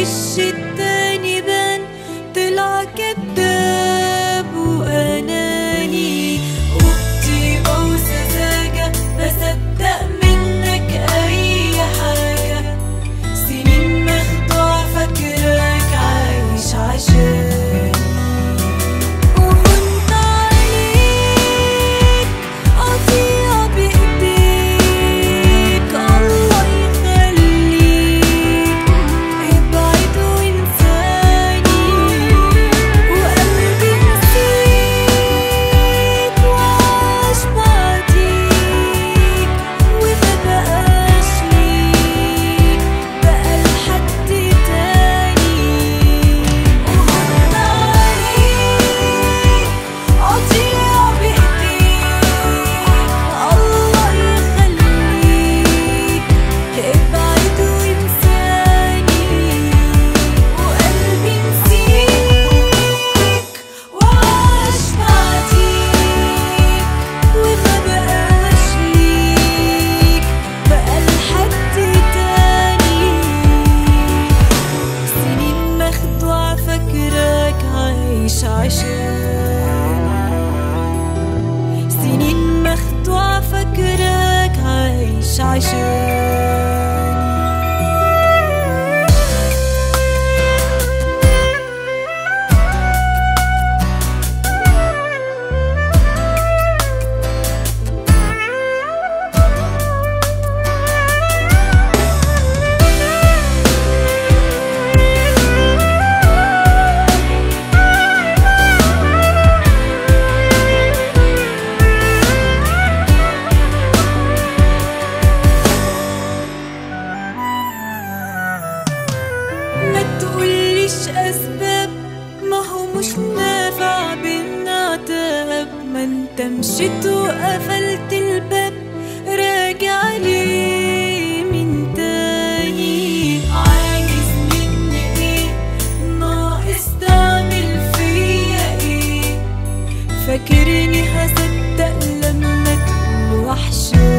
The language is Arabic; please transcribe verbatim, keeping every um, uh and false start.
الوش التاني بان طلع كداب وأناني، وبطيبة وسذاجة بصدق منك أي حاجة. سنين مخدوع فاكراك عايش عشاني، وهنت عليك قطيعة بإيديك. الله يخليك ابعد وانساني، وقلبي نسيك وعاش بعديك، وما بقاش ليك بقى لحد تاني. وهنت عليك قطيعة بإيديك. الله يخليك ابعد وانساني، وقلبي نسيك وعاش بعديك، وما بقاش ليك بقى لحد تاني. سنين مخدوع فاكراك عايش عشاني، سنين مخدوع فاكراك عايش عشاني. ما تقوليش أسباب، ما هو مش نافع بينا عتاب. ما انت مشيت وقفلت الباب، راجع ليه من تاني؟ عايز مني ايه؟ ناقص تعمل فيا ايه؟ فاكرني هصدق لما تقول وحشاني؟